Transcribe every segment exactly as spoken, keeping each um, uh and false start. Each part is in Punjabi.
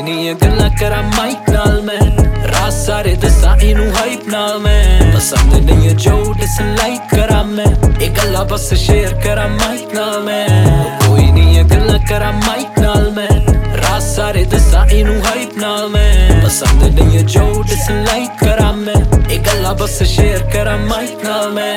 ਕੋਈ ਨਹੀਂ ਇਹ ਗੱਲਾਂ ਕਰਾਂ ਮਾਈਕ ਨਾਲ ਮੈਂ ਰਾਤ ਸਾਰੇ ਦੱਸਾਂ ਇਹਨੂੰ ਹਾਈਪ ਨਾਲ ਮੈਂ ਪਸੰਦ ਨਹੀਂ ਹੈ ਜੋ ਡਿਸਲਾਈਕ ਕਰਾਂ ਮੈਂ ਇਹ ਗੱਲਾਂ ਬਸ ਸ਼ੇਅਰ ਕਰਾਂ ਮਾਈਕ ਨਾਲ ਮੈਂ ਕੋਈ ਨਹੀਂ ਇਹ ਗੱਲਾਂ ਕਰਾਂ ਮਾਈਕ ਨਾਲ ਮੈਂ ਰਾਤ ਸਾਰੇ ਦੱਸਾਂ ਇਹਨੂੰ ਹਾਈਪ ਨਾਲ ਮੈਂ ਪਸੰਦ ਨਹੀਂ ਹੈ ਜੋ ਡਿਸਲਾਈਕ ਕਰਾਂ ਮੈਂ ਇਹ ਗੱਲਾਂ ਬਸ ਸ਼ੇਅਰ ਕਰਾਂ ਮਾਈਕ ਨਾਲ ਮੈਂ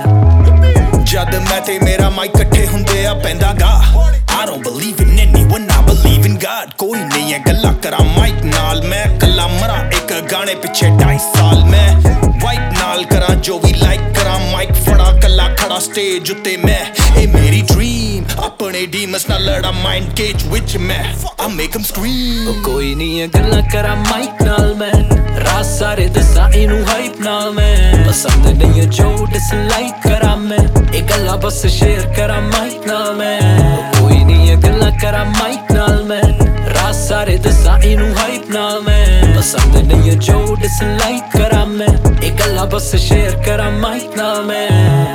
ਜਦ ਮੈਂ ਤੇ ਮੇਰਾ ਮਾਈਕ ਇਕੱਠੇ ਹੁੰਦੇ ਆ ਪੈਂਦਾ ਗਾ I don't believe in anyone, I believe in God ਕੋਈ ਨਹੀਂ ਹੈ ਗੱਲਾਂ ਕਰਾਂ ਮਾਈਕ ਨਾਲ ਮੈਂ ਕੱਲਾ ਮਰਾਂ ਇੱਕ ਗਾਣੇ ਪਿੱਛੇ ਢਾਈ ਸਾਲ ਮੈਂ ਵਾਈਪ ਨਾਲ ਕਰਾਂ ਜੋ ਵੀ ਲਾਈਕ ਕਰਾਂ ਮਾਈਕ ਫੜਾ ਕੱਲਾ ਖੜਾ ਸਟੇਜ ਉੱਤੇ ਮੈਂ ਇਹ ਮੇਰੀ ਡ੍ਰੀਮ ਆਪਣੇ ਡੀਮਸ ਨਾਲ ਲੜਾ ਮਾਈਂਡ ਕੇਜ ਵਿੱਚ ਮੈਂ I make them scream ਕੋਈ ਨਹੀਂ ਇਹ ਗੱਲਾਂ ਕਰਾਂ ਮਾਈਕ ਨਾਲ ਮੈਂ ਰਾਤ ਸਾਰੇ ਦੱਸਾਂ ਇਹਨੂੰ ਹਾਈਪ ਨਾਲ ਮੈਂ ਪਸੰਦ ਨਹੀਂ ਹੈ ਜੋ ਡਿਸਲਾਈਕ ਕਰਾਂ ਮੈਂ ਇਹ ਗੱਲਾਂ ਬਸ ਸ਼ੇਅਰ ਕਰਾਂ ਮਾਈਕ ਨਾਲ ਮੈਂ ਕੋਈ ਨਹੀਂ ਇਹ ਗੱਲਾਂ ਕਰਾਂ ਮਾਈਕ ਨਾਲ ਮੈਂ ਰਾਤ ਸਾਰੇ ਦੱਸਾਂ ਇਹਨੂੰ ਹਾਈਪ ਨਾਲ ਮੈਂ ਪਸੰਦ ਨਹੀਂ ਹੈ ਜੋ ਡਿਸਲਾਈਕ ਕਰਾਂ ਮੈਂ ਇਹ ਗੱਲਾਂ ਬਸ ਸ਼ੇਅਰ ਕਰਾਂ ਮਾਈਕ ਨਾਲ ਮੈਂ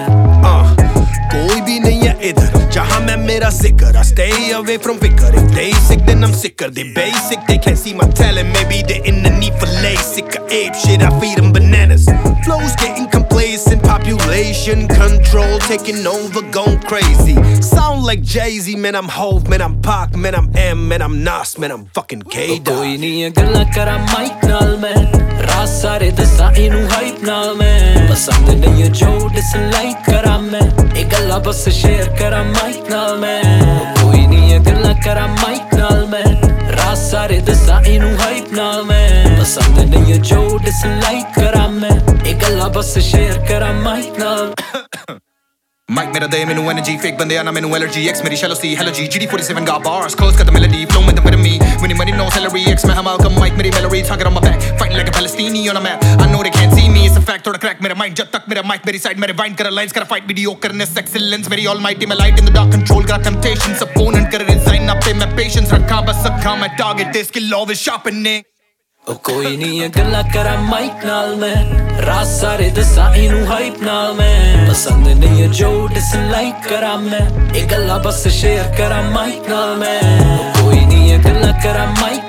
कोई भी नहीं है इधर जहाँ मैं मेरा जिक्र I stay away from vicar If they sick then I'm sicker They basic They can't see my talent Maybe they in the need for LASIK I ape shit I feed them bananas Flows getting complacent Population control Taking over Going crazy Sound like Jay-Z Man I'm Hov Man I'm Pac Man I'm M Man I'm Nas Man I'm fucking K-Dot ਕੋਈ ਨਹੀਂ ਇਹ ਗੱਲਾਂ ਕਰਾਂ ਮਾਈਕ ਨਾਲ ਮੈਂ ਰਾਤ ਸਾਰੇ ਦੱਸਾਂ ਇਹਨੂੰ ਹਾਈਪ ਨਾਲ ਮੈਂ ਪਸੰਦ ਨਹੀਂ ਹੈ ਜੋ ਡਿਸਲਾਈਕ ਕਰਾਂ ਮੈਂ ਇਹ ਗੱਲਾਂ ਬਸ ਸ਼ੇਅਰ ਕਰਾਂ ਮਾਈਕ ਨਾਲ ਮੈਂ ਕੋਈ ਨਹੀਂ ਇਹ ਗੱਲਾਂ ਕਰਾਂ ਮਾਈਕ ਨਾਲ ਮੈਂ ਰਾਤ ਸਾਰੇ ਦੱਸਾਂ ਇਹਨੂੰ ਹਾਈਪ ਨਾਲ ਮੈਂ ਪਸੰਦ ਨਹੀਂ ਹੈ ਜੋ ਡਿਸਲਾਈਕ ਕਰਾਂ ਮੈਂ ਇਹ ਗੱਲਾਂ ਬਸ ਸ਼ੇਅਰ ਕਰਾਂ ਮਾਈਕ ਨਾਲ Mike मेरा दे मैनू energy fake बंदे आना मैनू allergy X मेरी shallow C hello G G D forty-seven got bars close got the melody flow with the rhythm me winning money no salary X मैं Malcolm Mike मेरी Mallory target on my back fighting like a Palestinian on a map I know they can't see me it's a fact थोड़ा crack मेरा mind जब तक मेरा mic मेरी side मेरे vine करा lines करा fight mediocreness excellence मेरी almighty मैं light in the dark control करा temptations opponent करा resign up पे मैं patience रखा बस रखा मैं target this skill always sharpening ਉਹ ਕੋਈ ਨਹੀਂ ਇਹ ਗੱਲਾਂ ਕਰਾਂ ਮਾਈਕ ਨਾਲ ਮੈਂ ਰਾਤ ਸਾਰੇ ਦੱਸਾਂ ਇਹਨੂੰ ਹਾਈਪ ਨਾਲ ਮੈਂ ਪਸੰਦ ਨਹੀਂ ਹੈ ਜੋ ਡਿਸਲਾਈਕ ਕਰਾਂ ਮੈਂ ਇਹ ਗੱਲਾਂ ਬਸ ਸ਼ੇਅਰ ਕਰਾਂ ਮਾਈਕ ਨਾਲ ਮੈਂ ਕੋਈ ਨਹੀਂ ਇਹ ਗੱਲਾਂ ਕਰਾਂ ਮਾਈਕ